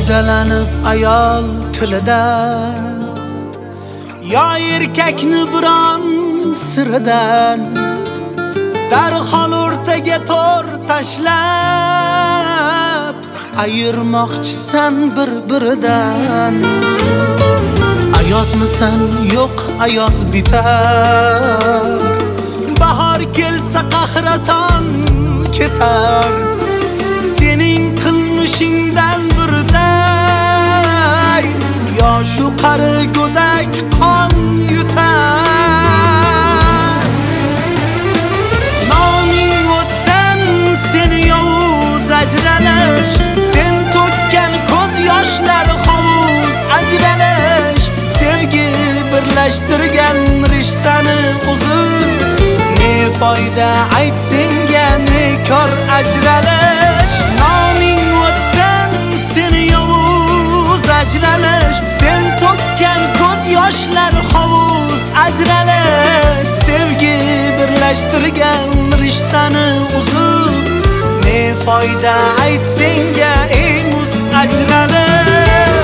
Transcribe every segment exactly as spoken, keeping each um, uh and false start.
foydalanib ayol tilidan, yo erkakni biron siridan darhol o'rtaga to'r tashlab ayirmoqchisan bir-biridan. Ayozmisan? Yo'q, ayoz bitar. Bahor kelsa qahraton ketar. Sening qilmishingdan birday yoshu qari go'dak qon yutar. Noming o'tsan seni yovuz ajralash, sen to'kkan ko'z yoshlari hovuz ajralash. Sevgi birlashtirgan rishtani uzib, ne foyda ayt senga, ne kor ajralash. Noming o'tsan seni yovuz ajralash, sen to'kkan ko'z yoshlari hovuz ajralash. Sevgi birlashtirgan rishtani uzib, ne foyda ayt senga, ey muz ajralash.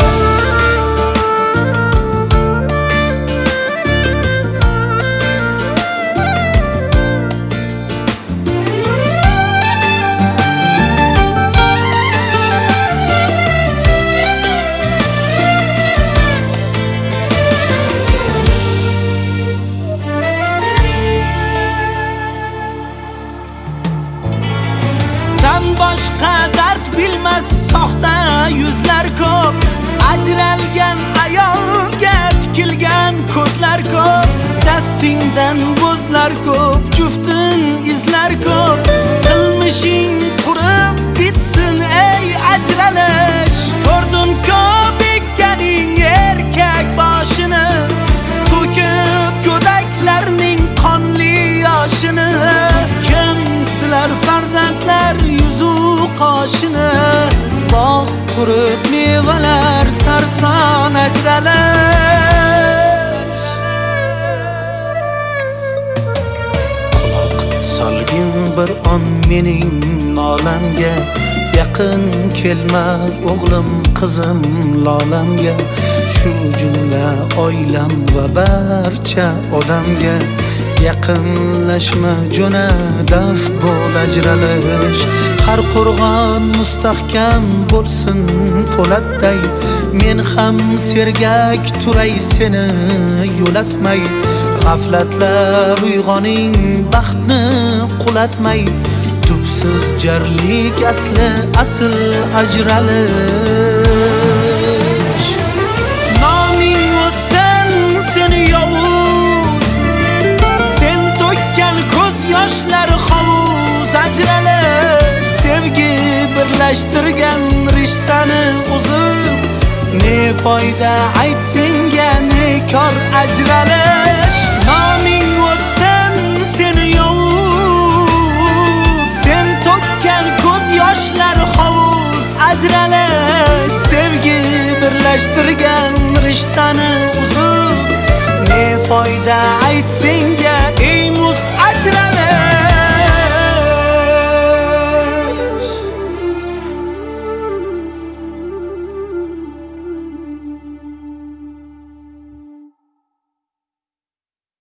Boshqa dard bilmas soxta yuzlar ko'p, ajralgan ayolga tikilgan ko'zlar ko'p. Dastingdan bo'zlar ko'p, juftin izlar ko'p. Qilmishing qurib bitsin ey ajralash. Ko'rdim ko'p ekkaning erkak boshini, to'kib go'daklarning qonli yoshini. Kim silar farzandlar yuzu qoshini, bog' qurib mevalar sarson ajralash. Quloq solgin bir on mening nolamga, yaqin kelma o'g'lim qizim lolamga. Shu jumla oilam va barcha odamga, yaqinlashma jo'na daf bo'l ajralash. Har qo'rg'on mustahkam bo'lsin po'latday, men ham sergak turay seni yo'latmay. G'aflatlar uyg'oning baxtni qulatmay, tubsiz jarlik asli asl ajralish. Noming o'tsan seni yovuz, sen to'kkan ko'z yoshlari hovuz ajralash. Sevgi birlashtirgan rishtani uzib, ne foyda ayt senga, ne kor ajralash. Noming o'tsan seni yovuz, sen to'kkan ko'z yoshlari hovuz ajralash. Sevgi birlashtirgan rishtani uzib, ne foyda ayt senga,